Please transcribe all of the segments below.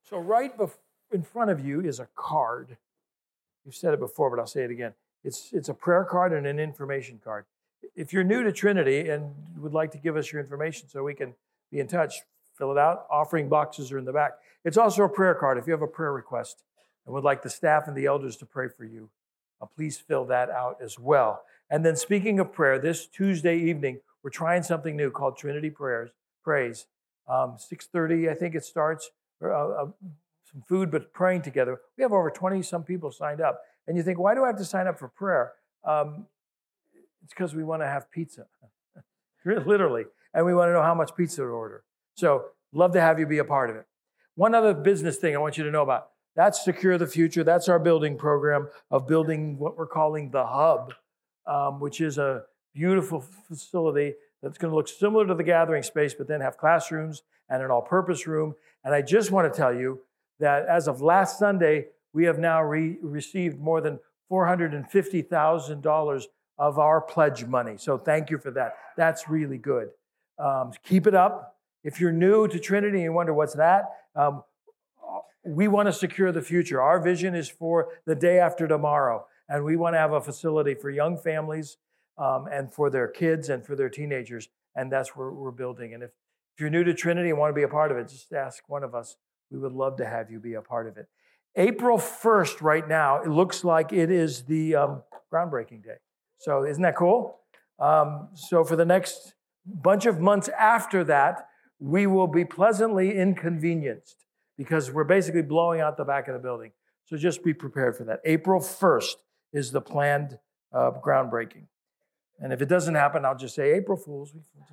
So in front of you is a card. You've said it before, but I'll say it again. It's a prayer card and an information card. If you're new to Trinity and would like to give us your information so we can be in touch, fill it out. Offering boxes are in the back. It's also a prayer card. If you have a prayer request and would like the staff and the elders to pray for you, please fill that out as well. And then speaking of prayer, this Tuesday evening, we're trying something new called Trinity Praise. 6:30, I think it starts. Some food, but praying together. We have over 20-some people signed up. And you think, why do I have to sign up for prayer? It's because we want to have pizza, literally. And we want to know how much pizza to order. So love to have you be a part of it. One other business thing I want you to know about. That's Secure the Future. That's our building program of building what we're calling the Hub, which is a beautiful facility that's going to look similar to the gathering space, but then have classrooms and an all-purpose room. And I just want to tell you that as of last Sunday, we have now received more than $450,000 of our pledge money. So thank you for that. That's really good. Keep it up. If you're new to Trinity and you wonder what's that, we want to secure the future. Our vision is for the day after tomorrow. And we want to have a facility for young families and for their kids and for their teenagers. And that's where we're building. And if you're new to Trinity and want to be a part of it, just ask one of us. We would love to have you be a part of it. April 1st right now, it looks like it is the groundbreaking day. So isn't that cool? So for the next bunch of months after that, we will be pleasantly inconvenienced because we're basically blowing out the back of the building. So just be prepared for that. April 1st is the planned groundbreaking. And if it doesn't happen, I'll just say, April Fools.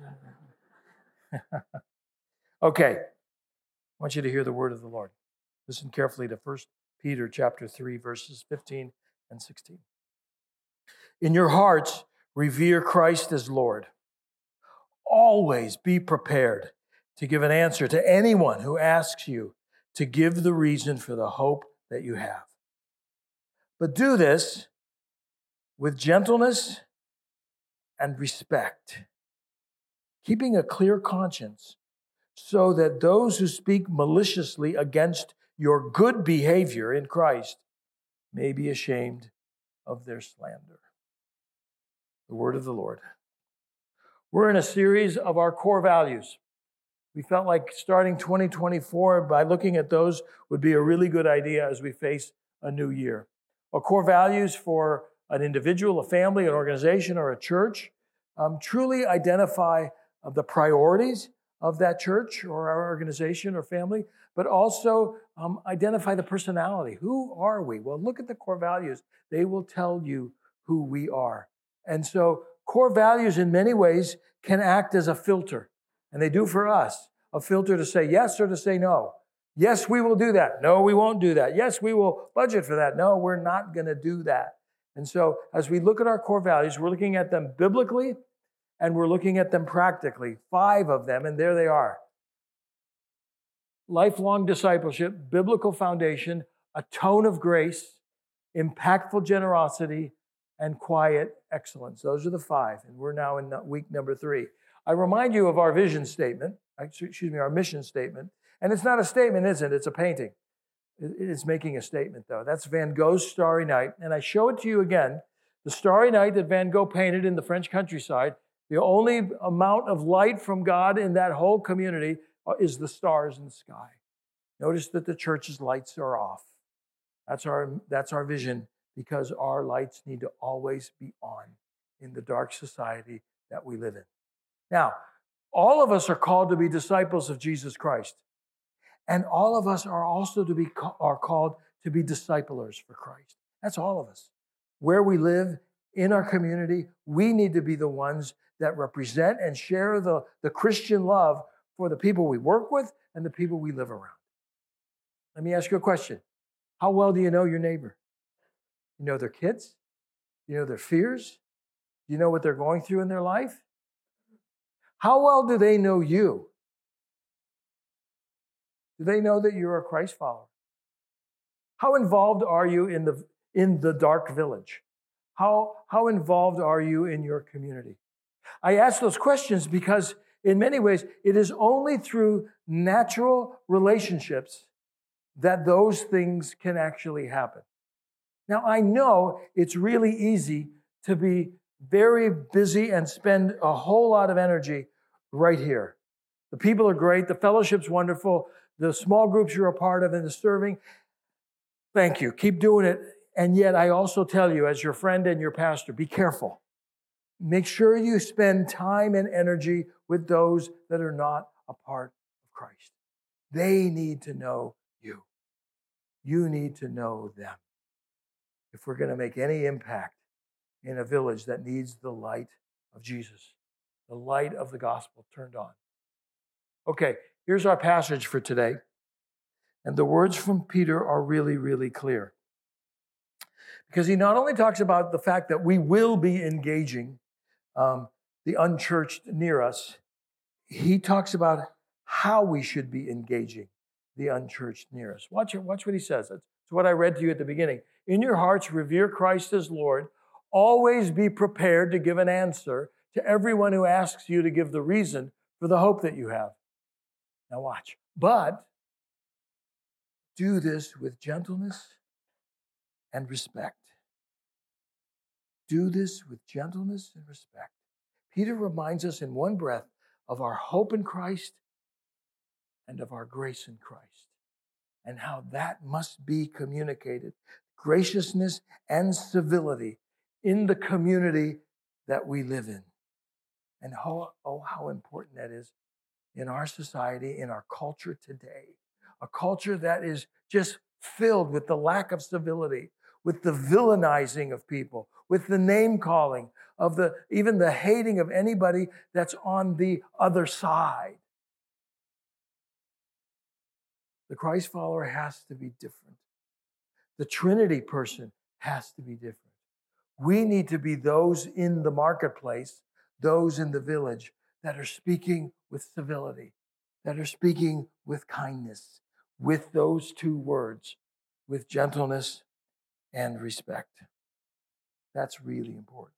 Okay. I want you to hear the word of the Lord. Listen carefully to 1 Peter chapter 3, verses 15 and 16. In your hearts, revere Christ as Lord. Always be prepared to give an answer to anyone who asks you to give the reason for the hope that you have. But do this with gentleness and respect, keeping a clear conscience, so that those who speak maliciously against your good behavior in Christ may be ashamed of their slander. The word of the Lord. We're in a series of our core values. We felt like starting 2024 by looking at those would be a really good idea as we face a new year. Our core values for an individual, a family, an organization, or a church truly identify the priorities of that church or our organization or family, but also identify the personality. Who are we? Well, look at the core values. They will tell you who we are. And so core values in many ways can act as a filter, and they do for us, a filter to say yes or to say no. Yes, we will do that. No, we won't do that. Yes, we will budget for that. No, we're not going to do that. And so as we look at our core values, we're looking at them biblically, and we're looking at them practically. 5 of them, and there they are. Lifelong discipleship, biblical foundation, a tone of grace, impactful generosity, and quiet excellence. Those are the 5, and we're now in week number 3. I remind you of our vision statement, our mission statement, and it's not a statement, is it? It's a painting. It's making a statement, though. That's Van Gogh's Starry Night, and I show it to you again. The Starry Night that Van Gogh painted in the French countryside, the only amount of light from God in that whole community is the stars in the sky. Notice that the church's lights are off. That's our vision, because our lights need to always be on in the dark society that we live in. Now, all of us are called to be disciples of Jesus Christ. And all of us are also called to be disciplers for Christ. That's all of us. Where we live, in our community, we need to be the ones that represent and share the Christian love for the people we work with and the people we live around. Let me ask you a question. How well do you know your neighbor? You know their kids? You know their fears? You know what they're going through in their life? How well do they know you? Do they know that you're a Christ follower? How involved are you in the dark village? How involved are you in your community? I ask those questions because in many ways, it is only through natural relationships that those things can actually happen. Now, I know it's really easy to be very busy and spend a whole lot of energy right here. The people are great. The fellowship's wonderful. The small groups you're a part of and the serving, thank you. Keep doing it. And yet I also tell you, as your friend and your pastor, be careful. Make sure you spend time and energy with those that are not a part of Christ. They need to know you. You need to know them. If we're going to make any impact in a village that needs the light of Jesus, the light of the gospel turned on. Okay, here's our passage for today. And the words from Peter are really, really clear. Because he not only talks about the fact that we will be engaging the unchurched near us, he talks about how we should be engaging the unchurched near us. Watch what he says. That's what I read to you at the beginning. In your hearts, revere Christ as Lord. Always be prepared to give an answer to everyone who asks you to give the reason for the hope that you have. Now watch. But do this with gentleness and respect. Do this with gentleness and respect. Peter reminds us in one breath of our hope in Christ and of our grace in Christ, and how that must be communicated. Graciousness and civility in the community that we live in. And how important that is in our society, in our culture today. A culture that is just filled with the lack of civility, with the villainizing of people, with the name calling, of even the hating of anybody that's on the other side. The Christ follower has to be different. The Trinity person has to be different. We need to be those in the marketplace, those in the village that are speaking with civility, that are speaking with kindness, with those two words, with gentleness and respect. That's really important.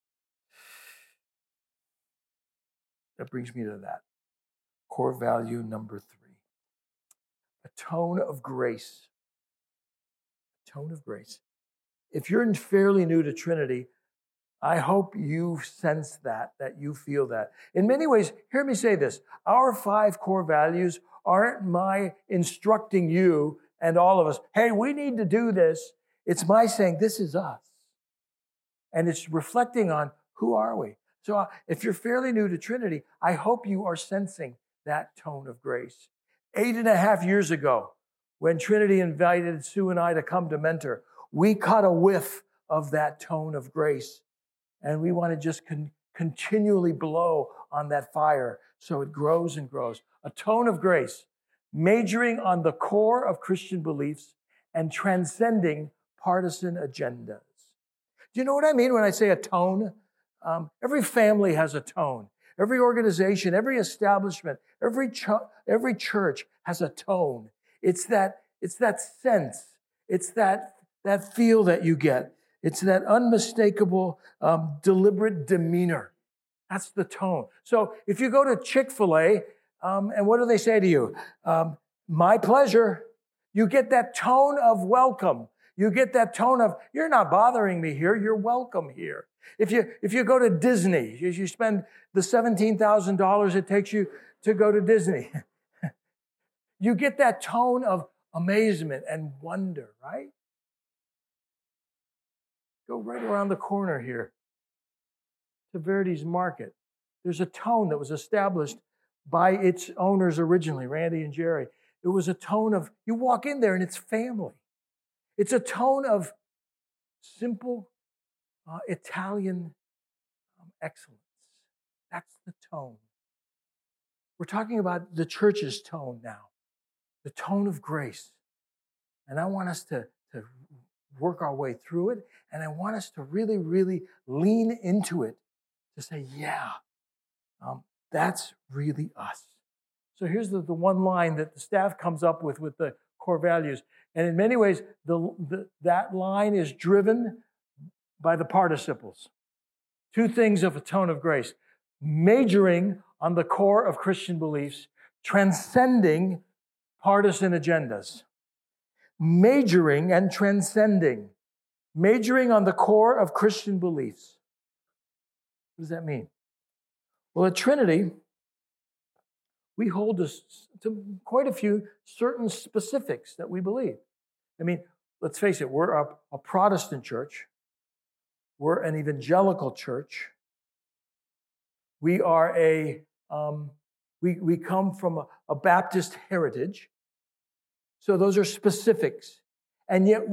That brings me to that. Core value number 3. A tone of grace. A tone of grace. If you're fairly new to Trinity, I hope you sense that you feel that. In many ways, hear me say this. Our 5 core values aren't my instructing you and all of us, hey, we need to do this. It's my saying, this is us. And it's reflecting on who are we. So if you're fairly new to Trinity, I hope you are sensing that tone of grace. 8.5 years ago, when Trinity invited Sue and I to come to mentor, we caught a whiff of that tone of grace. And we want to just continually blow on that fire so it grows and grows. A tone of grace, majoring on the core of Christian beliefs and transcending partisan agendas. Do you know what I mean when I say a tone? Every family has a tone. Every organization, every establishment, every church has a tone. It's that sense. It's that feel that you get. It's that unmistakable, deliberate demeanor. That's the tone. So if you go to Chick-fil-A, and what do they say to you? My pleasure. You get that tone of welcome. You get that tone of, you're not bothering me here. You're welcome here. If you go to Disney, you spend the $17,000 it takes you to go to Disney. You get that tone of amazement and wonder, right? Go right around the corner here to Verdi's Market. There's a tone that was established by its owners originally, Randy and Jerry. It was a tone of, you walk in there and it's family. It's a tone of simple Italian excellence. That's the tone. We're talking about the church's tone now, the tone of grace. And I want us to work our way through it, and I want us to really, really lean into it to say, yeah, that's really us. So here's the one line that the staff comes up with the core values. And in many ways, that line is driven by the participles. 2 things of a tone of grace. Majoring on the core of Christian beliefs, transcending partisan agendas. majoring and transcending. Majoring on the core of Christian beliefs. What does that mean? Well, at Trinity, we hold to quite a few certain specifics that we believe. I mean, let's face it, we're a Protestant church. We're an evangelical church. We are we come from a Baptist heritage. So those are specifics. And yet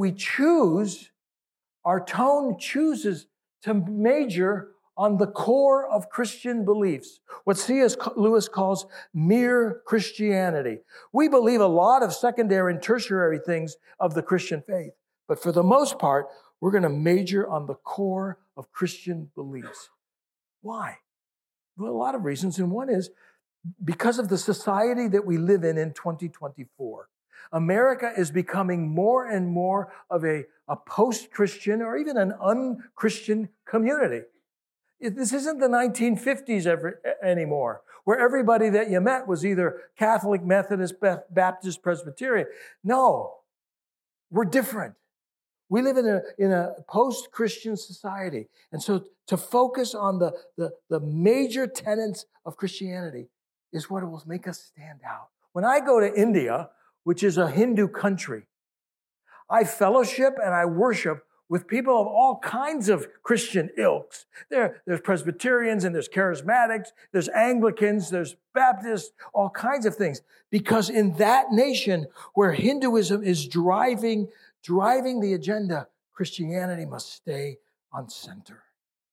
our tone chooses to major on the core of Christian beliefs, what C.S. Lewis calls mere Christianity. We believe a lot of secondary and tertiary things of the Christian faith, but for the most part, we're going to major on the core of Christian beliefs. Why? Well, a lot of reasons, and one is because of the society that we live in 2024. America is becoming more and more of a post-Christian or even an un-Christian community. This isn't the 1950s anymore, where everybody that you met was either Catholic, Methodist, Baptist, Presbyterian. No, we're different. We live in a post-Christian society. And so to focus on the major tenets of Christianity is what will make us stand out. When I go to India, which is a Hindu country, I fellowship and I worship with people of all kinds of Christian ilks. There's Presbyterians and there's Charismatics, there's Anglicans, there's Baptists, all kinds of things. Because in that nation where Hinduism is driving the agenda, Christianity must stay on center.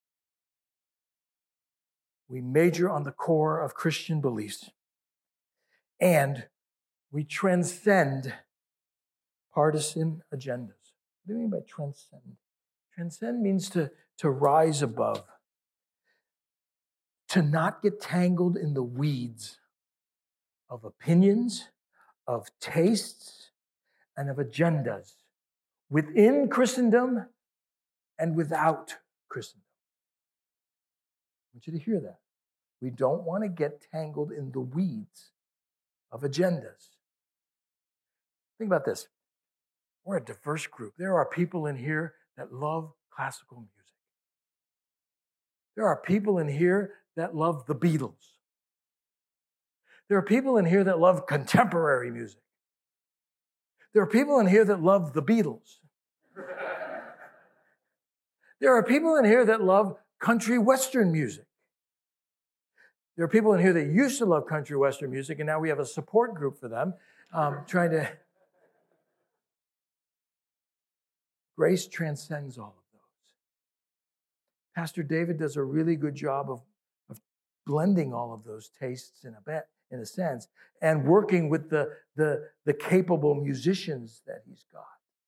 We major on the core of Christian beliefs, and we transcend partisan agendas. What do you mean by transcend? Transcend means to rise above, to not get tangled in the weeds of opinions, of tastes, and of agendas within Christendom and without Christendom. I want you to hear that. We don't want to get tangled in the weeds of agendas. Think about this. We're a diverse group. There are people in here that love classical music. There are people in here that love the Beatles. There are people in here that love contemporary music. There are people in here that love the Beatles. There are people in here that love country western music. There are people in here that used to love country western music, and now we have a support group for them, trying to... Grace transcends all of those. Pastor David does a really good job of blending all of those tastes in a sense, and working with the capable musicians that he's got.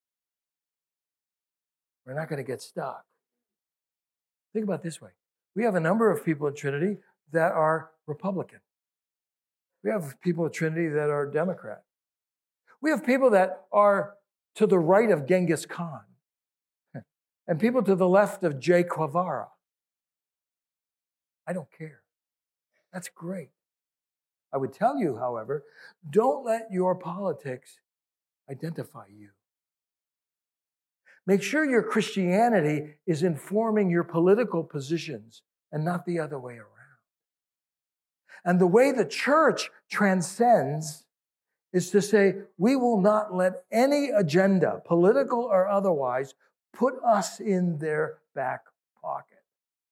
We're not going to get stuck. Think about it this way. We have a number of people at Trinity that are Republican. We have people at Trinity that are Democrat. We have people that are to the right of Genghis Khan and people to the left of Che Guevara. I don't care. That's great. I would tell you, however, don't let your politics identify you. Make sure your Christianity is informing your political positions and not the other way around. And the way the church transcends is to say, we will not let any agenda, political or otherwise, put us in their back pocket.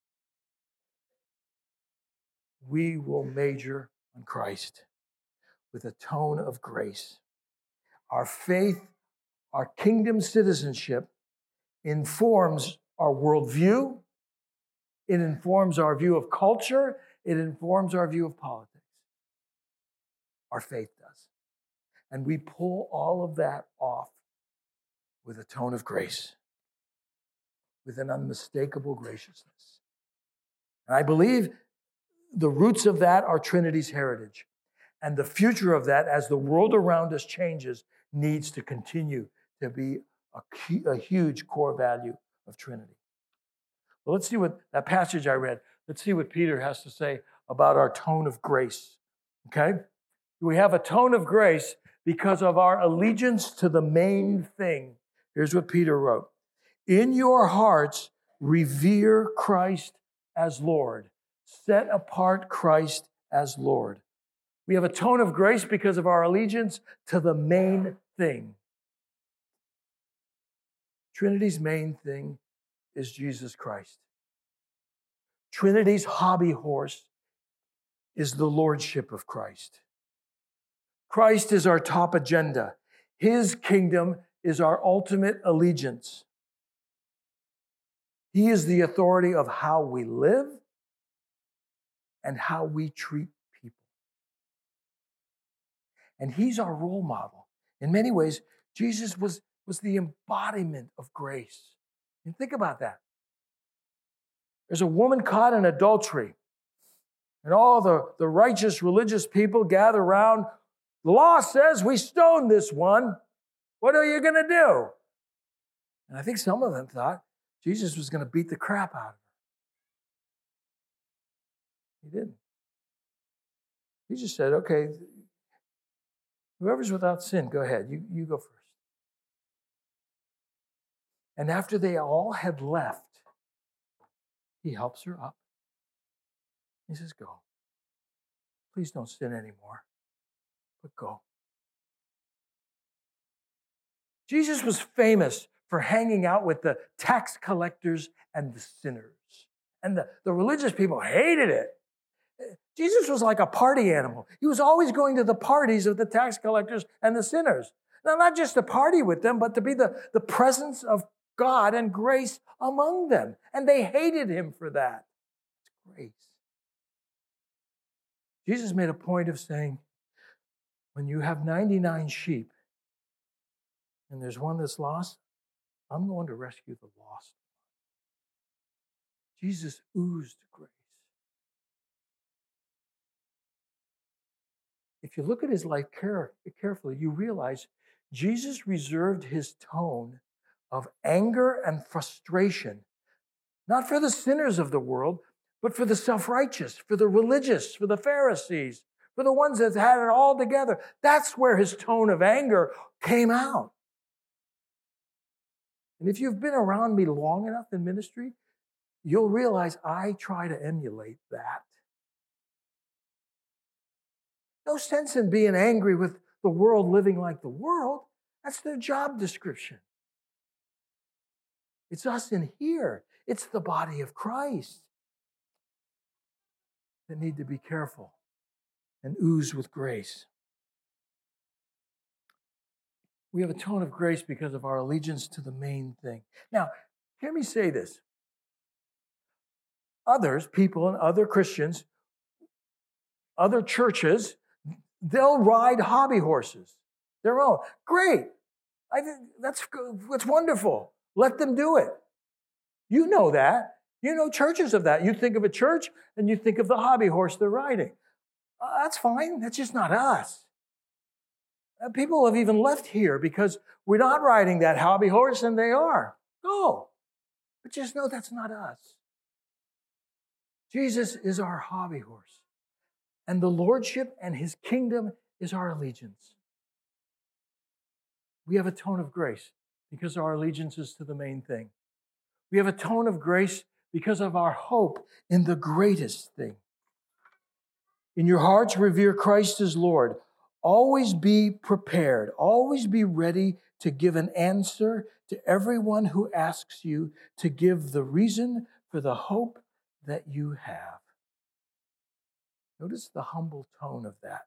We will major on Christ with a tone of grace. Our faith, our kingdom citizenship informs our worldview. It informs our view of culture. It informs our view of politics. Our faith does. And we pull all of that off with a tone of grace, with an unmistakable graciousness. And I believe the roots of that are Trinity's heritage. And the future of that, as the world around us changes, needs to continue to be a huge core value of Trinity. Well, let's see what that passage I read, let's see what Peter has to say about our tone of grace. Okay? We have a tone of grace because of our allegiance to the main thing. Here's what Peter wrote. In your hearts, revere Christ as Lord. Set apart Christ as Lord. We have a tone of grace because of our allegiance to the main thing. Trinity's main thing is Jesus Christ. Trinity's hobby horse is the lordship of Christ. Christ is our top agenda. His kingdom is our ultimate allegiance. He is the authority of how we live and how we treat people. And he's our role model. In many ways, Jesus was the embodiment of grace. And think about that. There's a woman caught in adultery, and all the righteous religious people gather around. The law says we stone this one. What are you going to do? And I think some of them thought Jesus was going to beat the crap out of her. He didn't. He just said, okay, whoever's without sin, go ahead. You go first. And after they all had left, he helps her up. He says, go. Please don't sin anymore, but go. Jesus was famous for hanging out with the tax collectors and the sinners. And the religious people hated it. Jesus was like a party animal. He was always going to the parties of the tax collectors and the sinners. Now, not just to party with them, but to be the presence of God and grace among them. And they hated him for that. It's grace. Jesus made a point of saying, when you have 99 sheep and there's one that's lost, I'm going to rescue the lost. Jesus oozed grace. If you look at his life carefully, you realize Jesus reserved his tone of anger and frustration, not for the sinners of the world, but for the self-righteous, for the religious, for the Pharisees, for the ones that had it all together. That's where his tone of anger came out. And if you've been around me long enough in ministry, you'll realize I try to emulate that. No sense in being angry with the world living like the world. That's their job description. It's us in here. It's the body of Christ that need to be careful and ooze with grace. We have a tone of grace because of our allegiance to the main thing. Now, hear me say this. Others, people and other Christians, other churches, they'll ride hobby horses, their own. Great. I think that's wonderful. Let them do it. You know that. You know churches of that. You think of a church and you think of the hobby horse they're riding. That's fine. That's just not us. People have even left here because we're not riding that hobby horse and they are. Go. But just know that's not us. Jesus is our hobby horse. And the lordship and his kingdom is our allegiance. We have a tone of grace because our allegiance is to the main thing. We have a tone of grace because of our hope in the greatest thing. In your hearts, revere Christ as Lord. Always be prepared. Always be ready to give an answer to everyone who asks you to give the reason for the hope that you have. Notice the humble tone of that.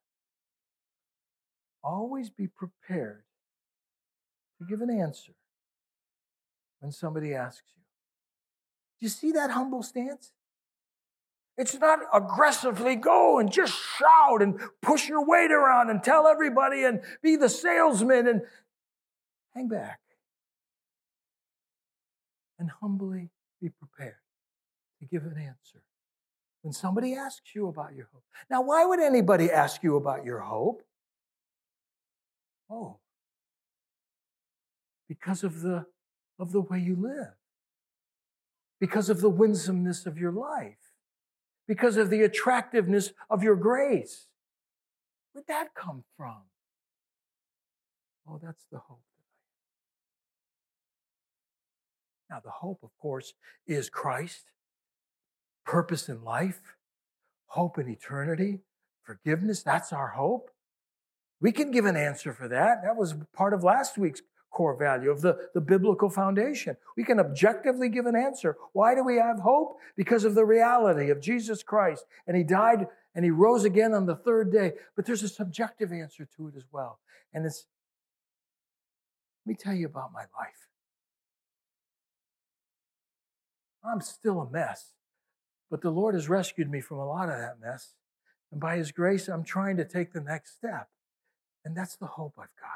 Always be prepared to give an answer when somebody asks you. Do you see that humble stance? It's not aggressively go and just shout and push your weight around and tell everybody and be the salesman and hang back and humbly be prepared to give an answer when somebody asks you about your hope. Now, why would anybody ask you about your hope? Oh, because of the way you live, because of the winsomeness of your life, because of the attractiveness of your grace. Where'd that come from? Oh, that's the hope. Now, the hope, of course, is Christ, purpose in life, hope in eternity, forgiveness. That's our hope. We can give an answer for that. That was part of last week's core value of the biblical foundation. We can objectively give an answer. Why do we have hope? Because of the reality of Jesus Christ. And he died and he rose again on the third day. But there's a subjective answer to it as well. And it's, let me tell you about my life. I'm still a mess, but the Lord has rescued me from a lot of that mess. And by his grace, I'm trying to take the next step. And that's the hope I've got.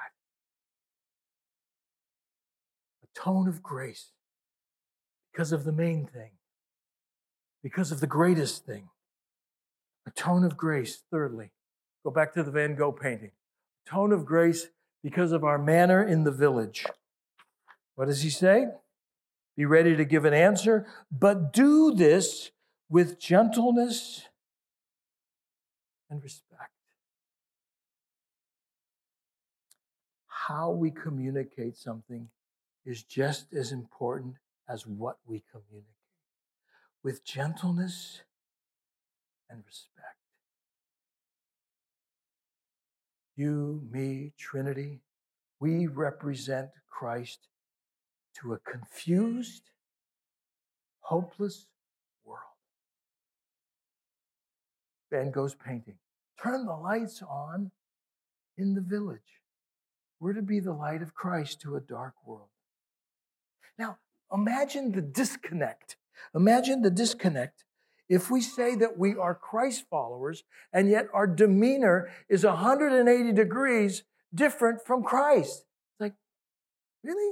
A tone of grace because of the main thing, because of the greatest thing. A tone of grace, thirdly. Go back to the Van Gogh painting. A tone of grace because of our manner in the village. What does he say? Be ready to give an answer, but do this with gentleness and respect. How we communicate something is just as important as what we communicate. With gentleness and respect. You, me, Trinity, we represent Christ to a confused, hopeless world. Van Gogh's painting. Turn the lights on in the village. We're to be the light of Christ to a dark world. Now, imagine the disconnect. Imagine the disconnect if we say that we are Christ followers and yet our demeanor is 180 degrees different from Christ. It's like, really?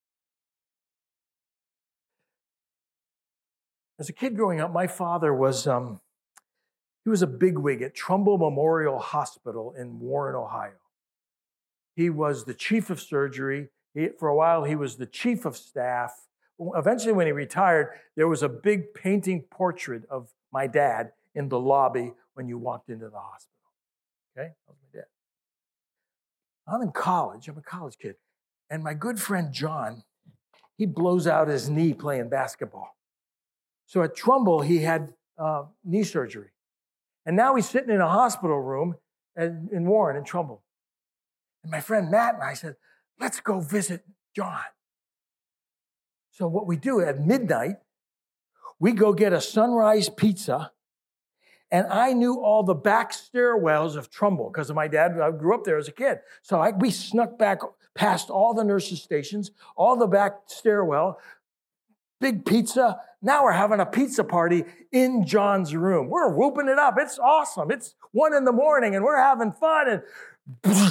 As a kid growing up, my father was, he was a bigwig at Trumbull Memorial Hospital in Warren, Ohio. He was the chief of surgery. For a while, he was the chief of staff. Eventually, when he retired, there was a big painting portrait of my dad in the lobby when you walked into the hospital. Okay? That was my dad. I'm in college. I'm a college kid. And my good friend John, he blows out his knee playing basketball. So at Trumbull, he had knee surgery. And now he's sitting in a hospital room in Warren, in Trumbull. And my friend Matt and I said, let's go visit John. So what we do at midnight, we go get a Sunrise Pizza. And I knew all the back stairwells of Trumbull because of my dad. I grew up there as a kid. So we snuck back past all the nurses' stations, all the back stairwell, big pizza. Now we're having a pizza party in John's room. We're whooping it up. It's awesome. It's 1 a.m. and we're having fun. And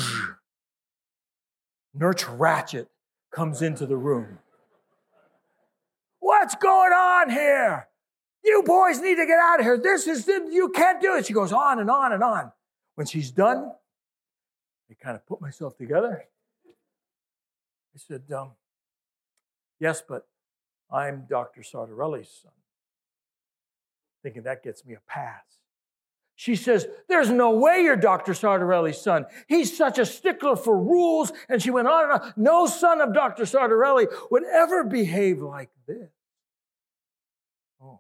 Nurse Ratchet comes into the room. What's going on here? You boys need to get out of here. You can't do it. She goes on and on and on. When she's done, I kind of put myself together. I said, yes, but I'm Dr. Sartorelli's son. Thinking that gets me a pass. She says, there's no way you're Dr. Sartorelli's son. He's such a stickler for rules. And she went on and on. No son of Dr. Sartorelli would ever behave like this. Oh.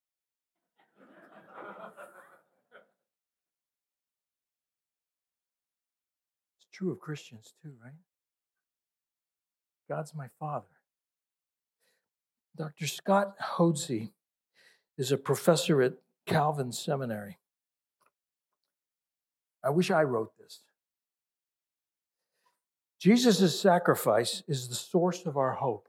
It's true of Christians too, right? God's my father. Dr. Scott Hodsey is a professor at Calvin Seminary. I wish I wrote this. Jesus' sacrifice is the source of our hope.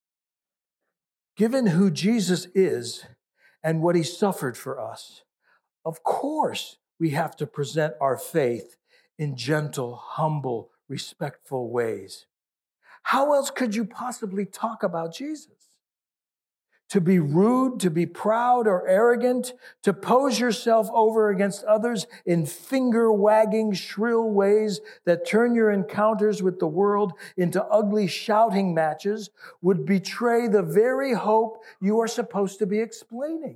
Given who Jesus is and what he suffered for us, of course we have to present our faith in gentle, humble, respectful ways. How else could you possibly talk about Jesus? To be rude, to be proud or arrogant, to pose yourself over against others in finger-wagging, shrill ways that turn your encounters with the world into ugly shouting matches would betray the very hope you are supposed to be explaining.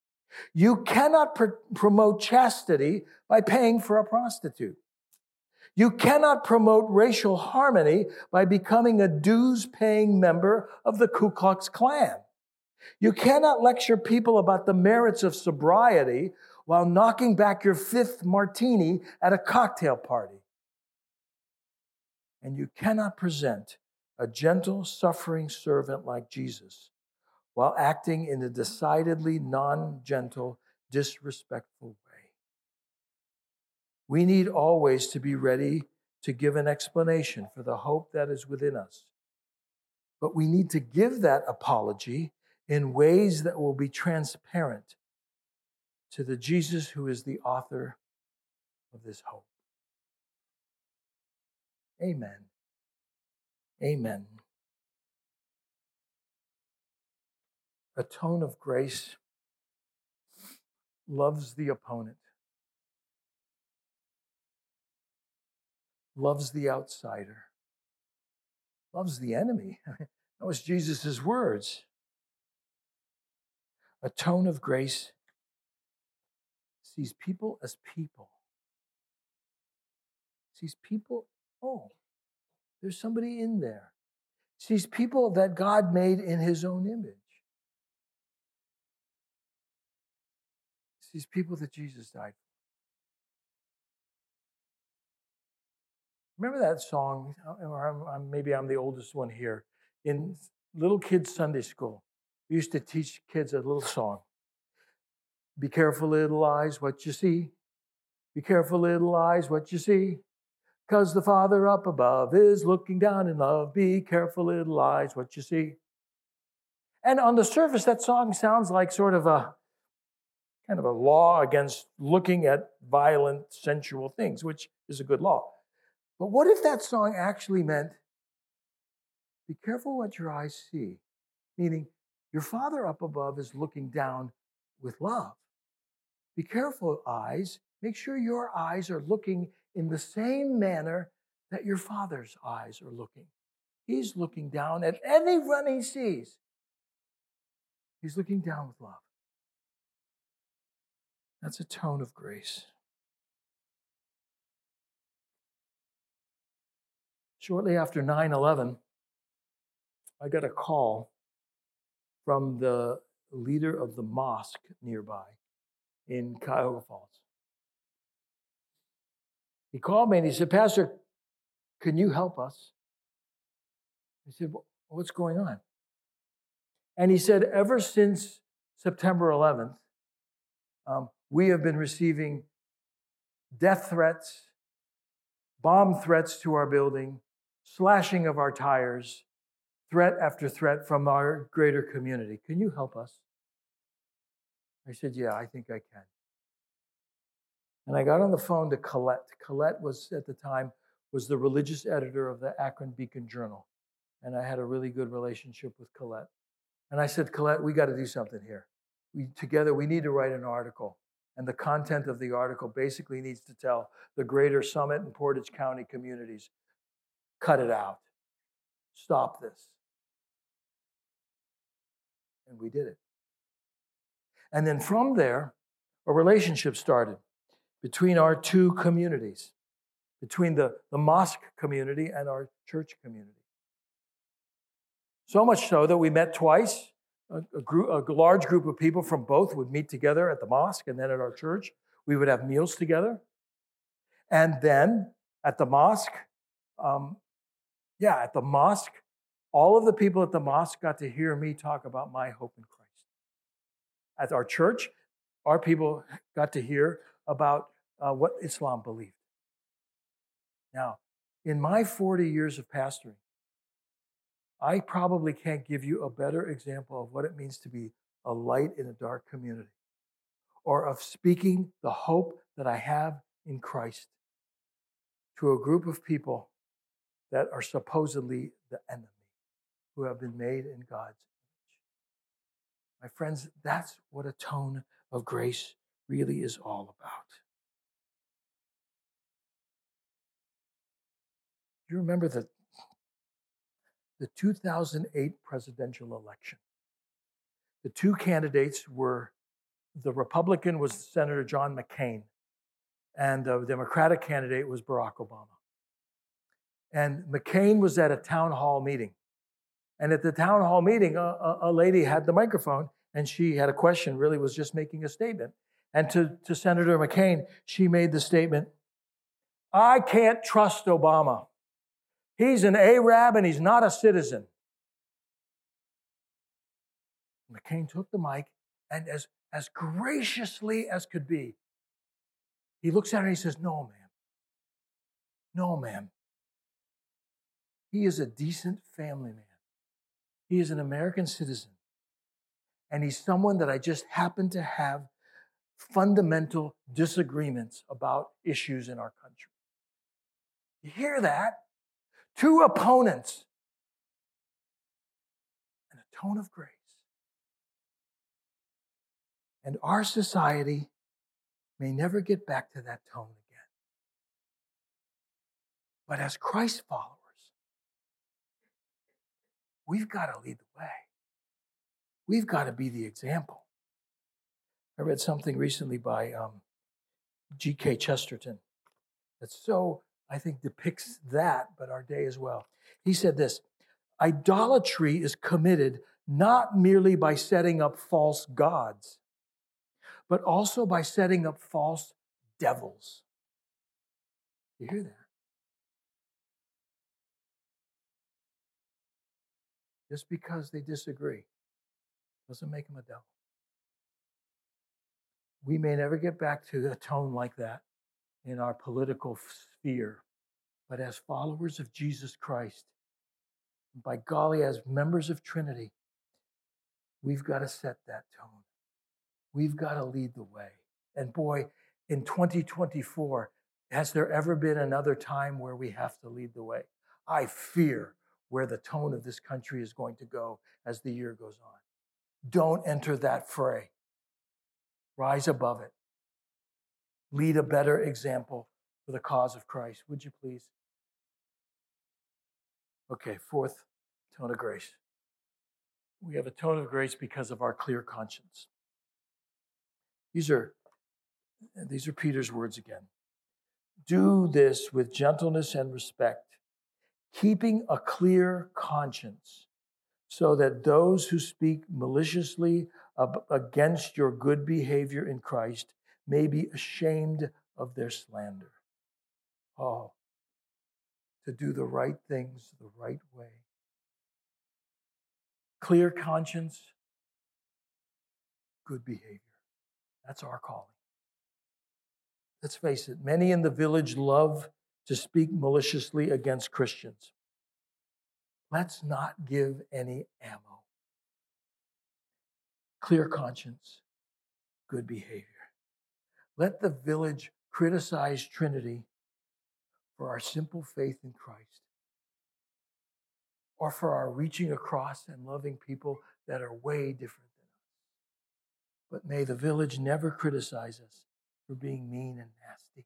You cannot promote chastity by paying for a prostitute. You cannot promote racial harmony by becoming a dues-paying member of the Ku Klux Klan. You cannot lecture people about the merits of sobriety while knocking back your fifth martini at a cocktail party. And you cannot present a gentle, suffering servant like Jesus while acting in a decidedly non-gentle, disrespectful way. We need always to be ready to give an explanation for the hope that is within us. But we need to give that apology in ways that will be transparent to the Jesus who is the author of this hope. Amen. Amen. A tone of grace loves the opponent, loves the outsider, loves the enemy. That was Jesus' words. A tone of grace sees people as people. Sees people, oh, there's somebody in there. Sees people that God made in his own image. Sees people that Jesus died for. Remember that song, or maybe I'm the oldest one here, in little kids' Sunday school. We used to teach kids a little song. Be careful, little eyes, what you see. Be careful, little eyes, what you see. 'Cause the Father up above is looking down in love. Be careful, little eyes, what you see. And on the surface, that song sounds like sort of a kind of a law against looking at violent, sensual things, which is a good law. But what if that song actually meant, be careful what your eyes see? Meaning, your Father up above is looking down with love. Be careful, eyes. Make sure your eyes are looking in the same manner that your Father's eyes are looking. He's looking down at anyone he sees. He's looking down with love. That's a tone of grace. Shortly after 9/11, I got a call from the leader of the mosque nearby in Cuyahoga Falls. He called me and he said, Pastor, can you help us? I said, what's going on? And he said, ever since September 11th, we have been receiving death threats, bomb threats to our building, slashing of our tires, threat after threat from our greater community. Can you help us? I said, yeah, I think I can. And I got on the phone to Colette. Colette was, at the time, was the religious editor of the Akron Beacon Journal. And I had a really good relationship with Colette. And I said, Colette, we got to do something here. Together, we need to write an article. And the content of the article basically needs to tell the greater Summit and Portage County communities, cut it out. Stop this. And we did it. And then from there, a relationship started between our two communities, between the mosque community and our church community. So much so that we met twice. A large group of people from both would meet together at the mosque and then at our church. We would have meals together. And then at the mosque, all of the people at the mosque got to hear me talk about my hope in Christ. At our church, our people got to hear about what Islam believed. Now, in my 40 years of pastoring, I probably can't give you a better example of what it means to be a light in a dark community, or of speaking the hope that I have in Christ to a group of people that are supposedly the enemy, who have been made in God's image. My friends, that's what a tone of grace really is all about. Do you remember the 2008 presidential election? The two candidates were, the Republican was Senator John McCain, and the Democratic candidate was Barack Obama. And McCain was at a town hall meeting. And at the town hall meeting, a lady had the microphone, and she had a question, really was just making a statement. And to Senator McCain, she made the statement, I can't trust Obama. He's an Arab and he's not a citizen. McCain took the mic, and as graciously as could be, he looks at her and he says, no, ma'am. No, ma'am. He is a decent family man. He is an American citizen. And he's someone that I just happen to have fundamental disagreements about issues in our country. You hear that? Two opponents and a tone of grace. And our society may never get back to that tone again. But as Christ followers, we've got to lead the way. We've got to be the example. I read something recently by G.K. Chesterton that so, I think, depicts that, but our day as well. He said this, idolatry is committed not merely by setting up false gods, but also by setting up false devils. You hear that? Just because they disagree doesn't make them a devil. We may never get back to a tone like that in our political sphere, but as followers of Jesus Christ, by golly, as members of Trinity, we've got to set that tone. We've got to lead the way. And boy, in 2024, has there ever been another time where we have to lead the way? I fear where the tone of this country is going to go as the year goes on. Don't enter that fray. Rise above it. Lead a better example for the cause of Christ. Would you please? Okay, fourth, tone of grace. We have a tone of grace because of our clear conscience. These are Peter's words again. Do this with gentleness and respect, keeping a clear conscience, so that those who speak maliciously against your good behavior in Christ may be ashamed of their slander. Oh, to do the right things the right way. Clear conscience, good behavior. That's our calling. Let's face it, many in the village love to speak maliciously against Christians. Let's not give any ammo. Clear conscience, good behavior. Let the village criticize Trinity for our simple faith in Christ, or for our reaching across and loving people that are way different than us. But may the village never criticize us for being mean and nasty.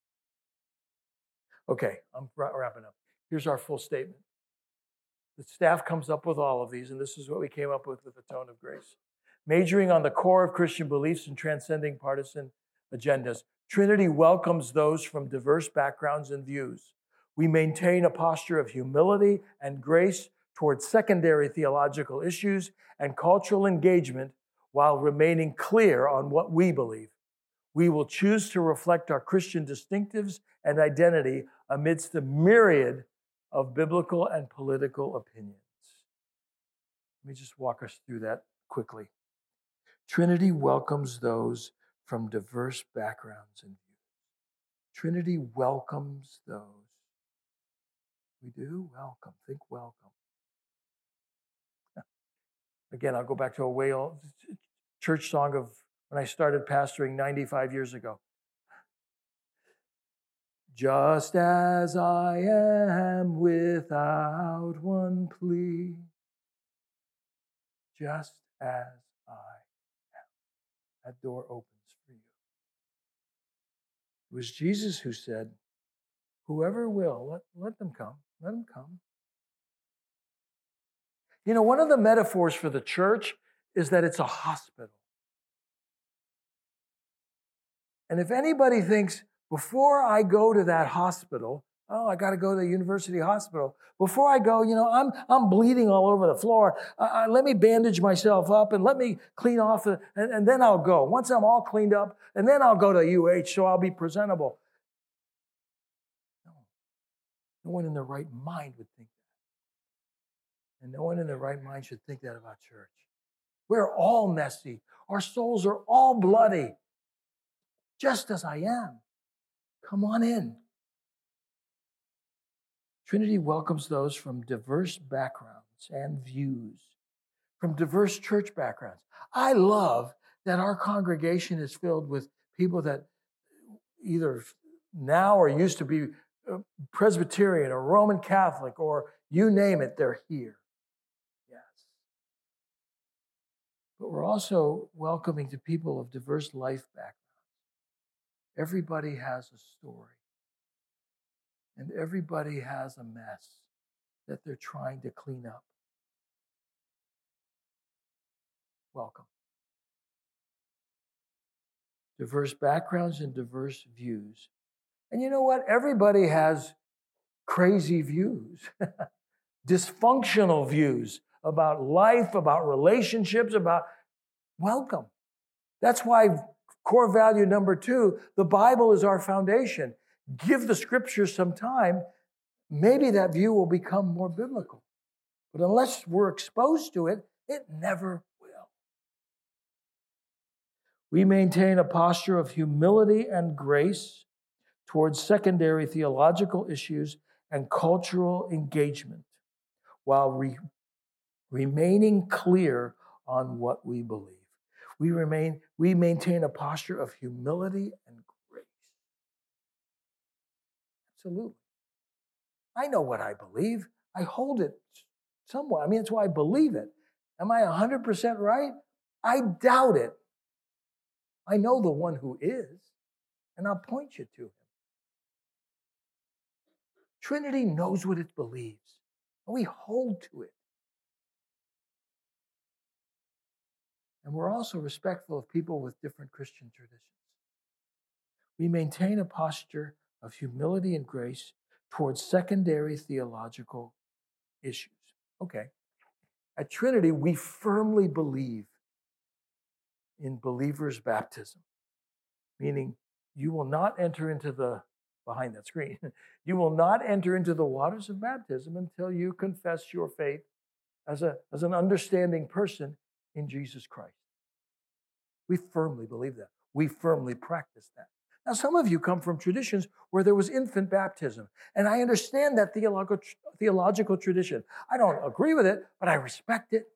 Okay, I'm wrapping up. Here's our full statement. The staff comes up with all of these, and this is what we came up with the tone of grace. Majoring on the core of Christian beliefs and transcending partisan agendas. Trinity welcomes those from diverse backgrounds and views. We maintain a posture of humility and grace towards secondary theological issues and cultural engagement while remaining clear on what we believe. We will choose to reflect our Christian distinctives and identity amidst the myriad of biblical and political opinions. Let me just walk us through that quickly. Trinity welcomes those from diverse backgrounds and views. Trinity welcomes those. We do welcome. Think welcome. Again, I'll go back to a way old church song of when I started pastoring 95 years ago. Just as I am without one plea, just as I am. That door opens for you. It was Jesus who said, whoever will, let them come. Let them come. You know, one of the metaphors for the church is that it's a hospital. And if anybody thinks, before I go to that hospital, Oh, I got to go to the university hospital. Before I go, I'm bleeding all over the floor. Let me bandage myself up and let me clean off, and then I'll go. Once I'm all cleaned up, and then I'll go to UH so I'll be presentable. No one in their right mind would think that. And no one in their right mind should think that about church. We're all messy. Our souls are all bloody. Just as I am. Come on in. Trinity welcomes those from diverse backgrounds and views, from diverse church backgrounds. I love that our congregation is filled with people that either now or used to be Presbyterian or Roman Catholic or you name it, they're here. Yes. But we're also welcoming to people of diverse life backgrounds. Everybody has a story. And everybody has a mess that they're trying to clean up. Welcome. Diverse backgrounds and diverse views. And you know what? Everybody has crazy views, dysfunctional views about life, about relationships, about welcome. That's why core value number 2, the Bible is our foundation. Give the scriptures some time, maybe that view will become more biblical. But unless we're exposed to it, it never will. We maintain a posture of humility and grace towards secondary theological issues and cultural engagement while remaining clear on what we believe. We maintain a posture of humility and grace. Absolutely. I know what I believe. I hold it somewhat. That's why I believe it. Am I 100% right? I doubt it. I know the one who is, and I'll point you to him. Trinity knows what it believes, and we hold to it. And we're also respectful of people with different Christian traditions. We maintain a posture of humility and grace towards secondary theological issues. Okay. At Trinity, we firmly believe in believers' baptism, meaning you will not enter into behind that screen, you will not enter into the waters of baptism until you confess your faith as an understanding person in Jesus Christ. We firmly believe that. We firmly practice that. Now, some of you come from traditions where there was infant baptism, and I understand that theological tradition. I don't agree with it, but I respect it.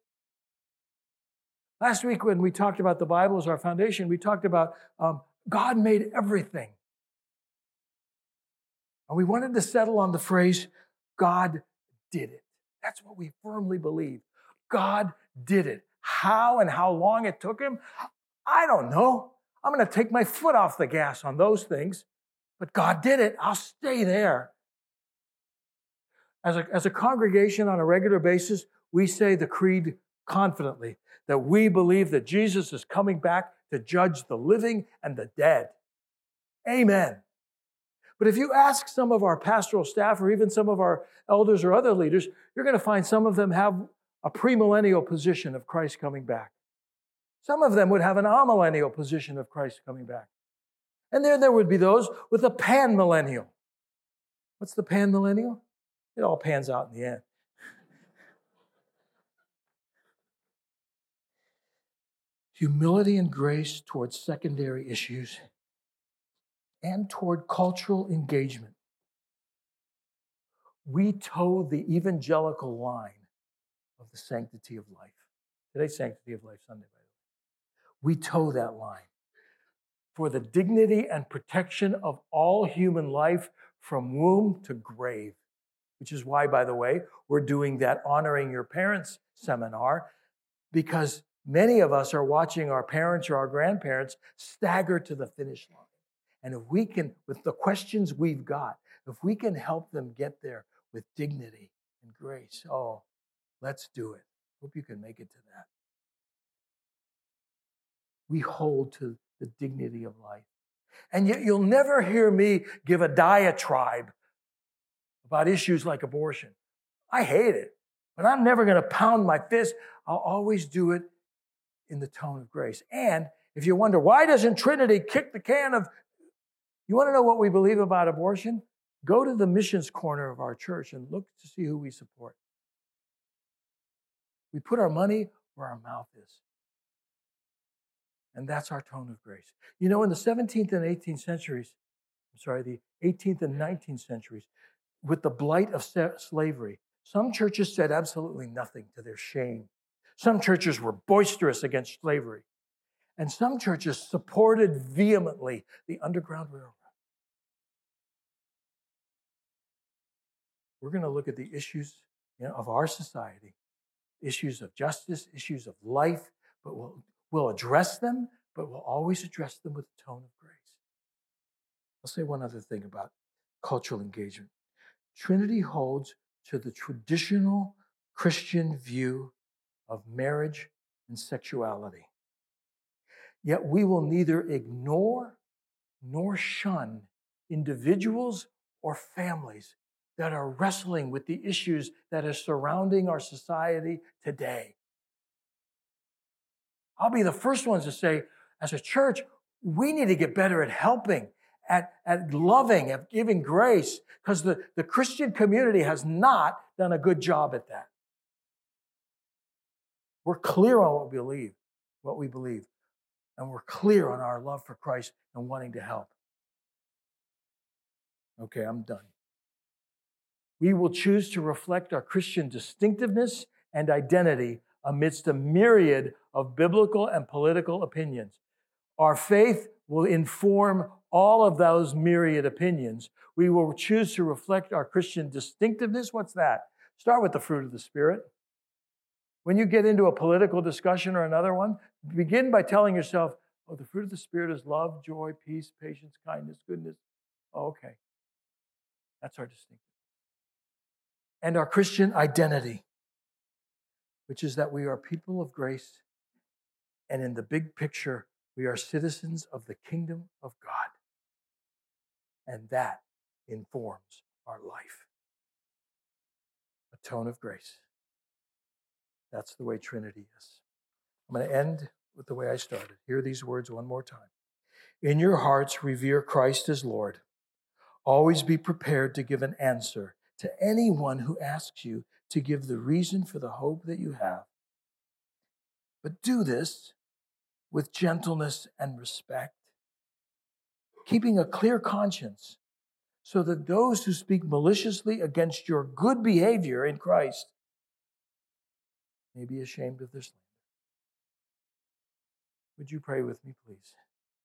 Last week when we talked about the Bible as our foundation, we talked about God made everything. And we wanted to settle on the phrase, God did it. That's what we firmly believe. God did it. How and how long it took him, I don't know. I'm going to take my foot off the gas on those things. But God did it. I'll stay there. As a congregation on a regular basis, we say the creed confidently, that we believe that Jesus is coming back to judge the living and the dead. Amen. But if you ask some of our pastoral staff or even some of our elders or other leaders, you're going to find some of them have a premillennial position of Christ coming back. Some of them would have an amillennial position of Christ coming back. And there would be those with a panmillennial. What's the panmillennial? It all pans out in the end. Humility and grace towards secondary issues and toward cultural engagement. We toe the evangelical line of the sanctity of life. Today's Sanctity of Life Sunday, by the way. We toe that line for the dignity and protection of all human life from womb to grave, which is why, by the way, we're doing that Honoring Your Parents seminar, because many of us are watching our parents or our grandparents stagger to the finish line. And if we can, with the questions we've got, if we can help them get there with dignity and grace, oh, let's do it. Hope you can make it to that. We hold to the dignity of life. And yet you'll never hear me give a diatribe about issues like abortion. I hate it, but I'm never going to pound my fist. I'll always do it in the tone of grace. And if you wonder, why doesn't Trinity kick the can of, you want to know what we believe about abortion? Go to the missions corner of our church and look to see who we support. We put our money where our mouth is. And that's our tone of grace. You know, in the 17th and 18th centuries, the 18th and 19th centuries, with the blight of slavery, some churches said absolutely nothing to their shame. Some churches were boisterous against slavery. And some churches supported vehemently the Underground Railroad. We're going to look at the issues of our society, issues of justice, issues of life, but we'll address them, but we'll always address them with a tone of grace. I'll say one other thing about cultural engagement. Trinity holds to the traditional Christian view of marriage and sexuality. Yet we will neither ignore nor shun individuals or families that are wrestling with the issues that are surrounding our society today. I'll be the first ones to say, as a church, we need to get better at helping, at loving, at giving grace, because the Christian community has not done a good job at that. We're clear on what we believe, and we're clear on our love for Christ and wanting to help. Okay, I'm done. We will choose to reflect our Christian distinctiveness and identity amidst a myriad of biblical and political opinions. Our faith will inform all of those myriad opinions. We will choose to reflect our Christian distinctiveness. What's that? Start with the fruit of the Spirit. When you get into a political discussion or another one, begin by telling yourself, oh, the fruit of the Spirit is love, joy, peace, patience, kindness, goodness. Oh, okay. That's our distinctiveness. And our Christian identity, which is that we are people of grace, and in the big picture, we are citizens of the kingdom of God. And that informs our life. A tone of grace. That's the way Trinity is. I'm going to end with the way I started. Hear these words one more time. In your hearts, revere Christ as Lord. Always be prepared to give an answer to anyone who asks you to give the reason for the hope that you have. But do this with gentleness and respect, keeping a clear conscience, so that those who speak maliciously against your good behavior in Christ may be ashamed of their slander. Would you pray with me, please?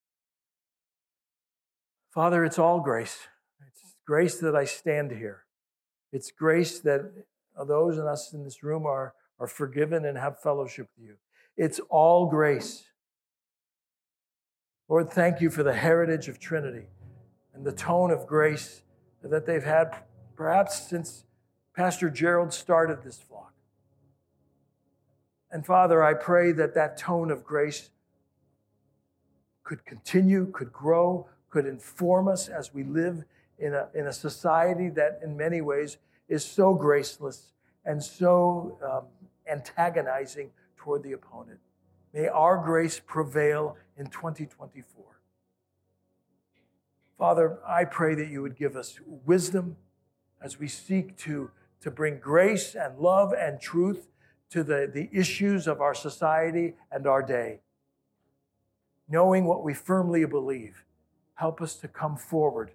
Father, it's all grace. It's grace that I stand here. It's grace that those of us in this room are forgiven and have fellowship with you. It's all grace. Lord, thank you for the heritage of Trinity and the tone of grace that they've had perhaps since Pastor Gerald started this flock. And Father, I pray that that tone of grace could continue, could grow, could inform us as we live in a society that in many ways is so graceless and so antagonizing toward the opponent. May our grace prevail in 2024. Father, I pray that you would give us wisdom as we seek to bring grace and love and truth to the issues of our society and our day. Knowing what we firmly believe, help us to come forward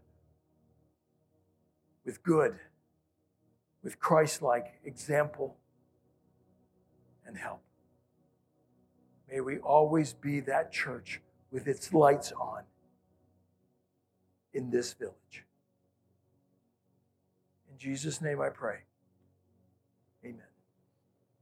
with good, with Christ-like example and help. May we always be that church with its lights on in this village. In Jesus' name I pray.